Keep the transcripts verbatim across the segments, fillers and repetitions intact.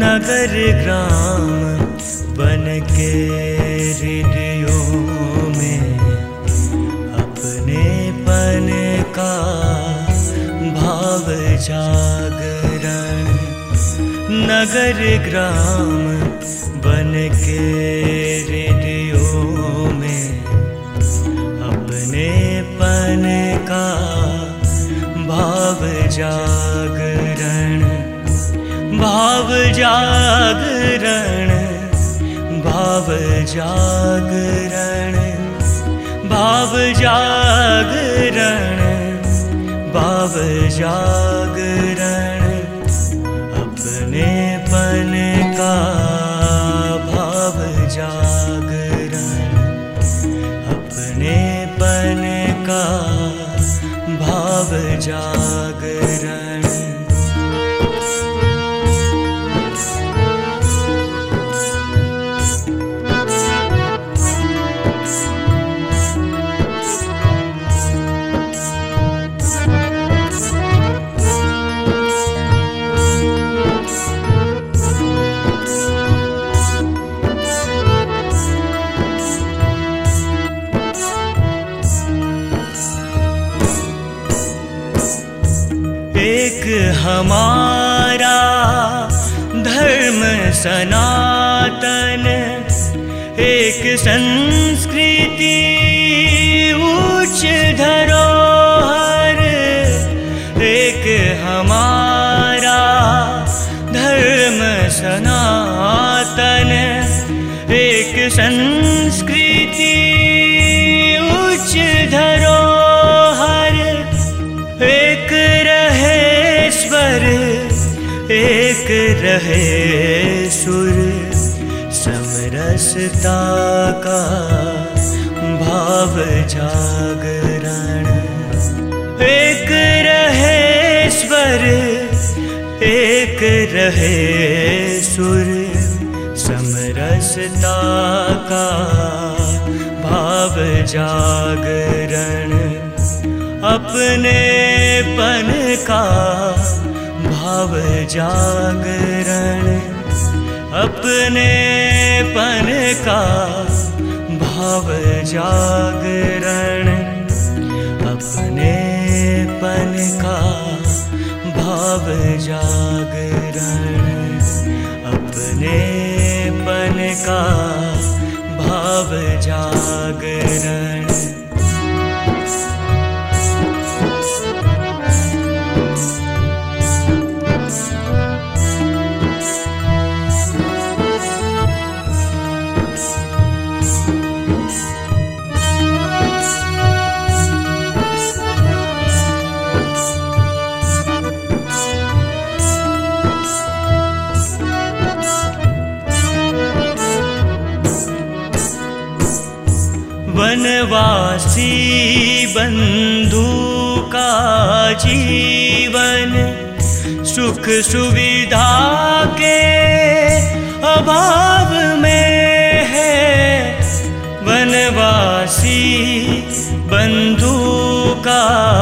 नगर ग्राम बन के हृदयों में अपनेपन का भाव जागरण। नगर ग्राम बन के हृदयों में अपनेपन का भाव जागरण। भाव जागरण, भाव जागरण, भाव जागरण, भाव जागरण। अपनेपन का भाव जागरण, अपनेपन का भाव जागरण। एक हमारा धर्म सनातन, एक संस्कृति उच्च धरोहर। एक हमारा धर्म सनातन, एक संस्कृति उच्च धरोहर। एक रहे स्वर, एक रहे सुर, समरसता का भाव जागरण। एक रहे स्वर, एक रहे सुर, समरसता का भाव जागरण। अपनेपन का भाव जागरण, अपनेपन का भाव जागरण। अपनेपन का भाव जागरण, अपनेपन का भाव जागरण। वनवासी बंधु का जीवन सुख सुविधा के अभाव में है। वनवासी बंधु का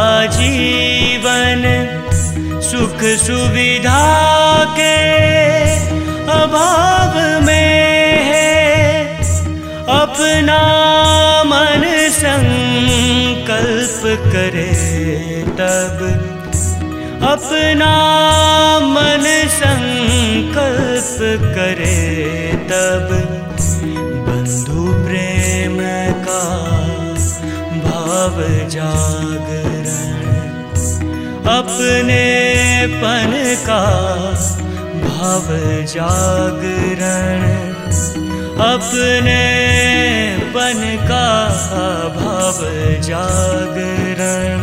जीवन सुख सुविधा के अभाव में है। अपना मन संकल्प करे तब, अपना मन संकल्प करे तब, बंधु प्रेम का भाव जागरण। अपनेपन का भाव जागरण, अपनेपन का भाव जागरण।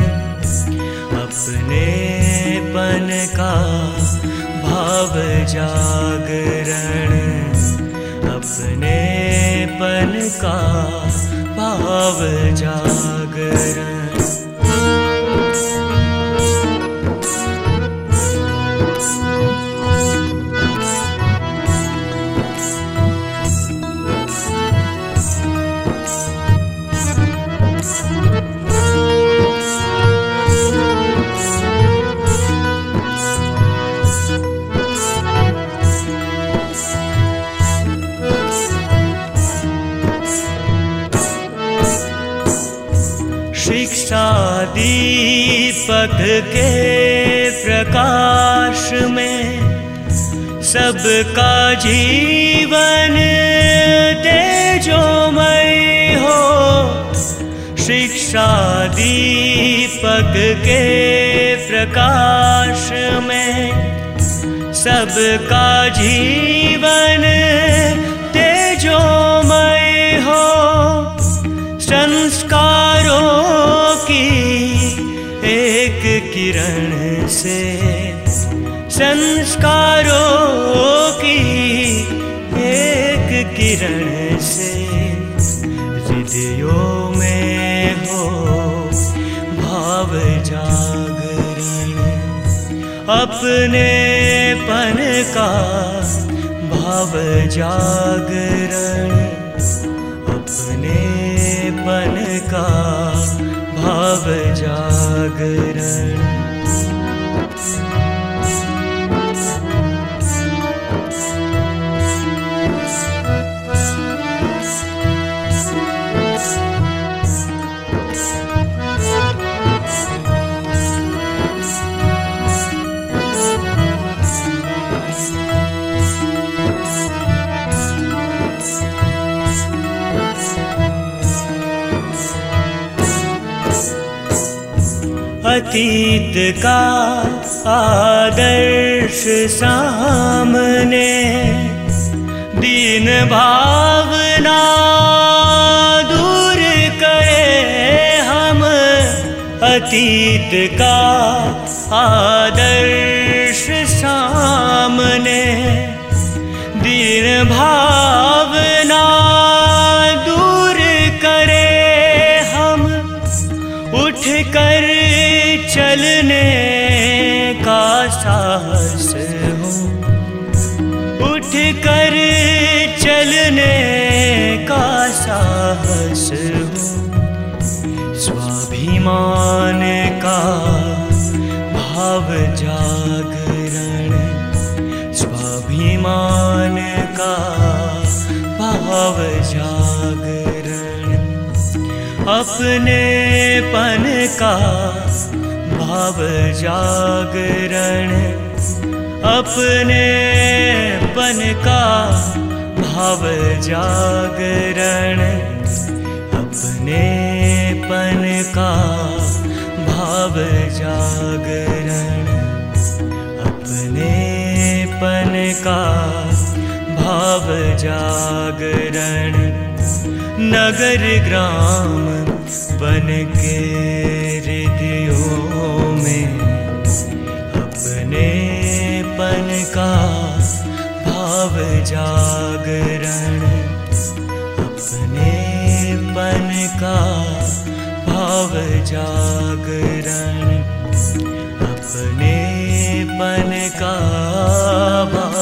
अपनेपन का भाव जागरण, अपनेपन का भाव जागरण। दीपक के प्रकाश में सबका जीवन तेजोमय हो। शिक्षा दीपक के प्रकाश में सबका जीवन तेजोमय हो। संस्कारों की एक किरण से, संस्कारों की एक किरण से हृदयों में हो भाव जागरण। अपने पन का भाव जागरण, अपने पन का भाव जागरण। अतीत का आदर्श सामने, दीन भावना दूर करे हम। अतीत का आदर्श सामने, दीन भावना दूर करे हम। उठ कर चलने का साहस हो, उठ कर चलने का साहस हो। स्वाभिमान का भाव जागरण, स्वाभिमान का भाव जागरण। अपने पन का भाव जागरण, अपने पन का भाव जागरण। अपने पन का भाव जागरण, अपने पन का भाव जागरण। नगर ग्राम बन के हृदयों में अपने पन का भाव जागरण, अपने पन का भाव जागरण, अपने पन का भाव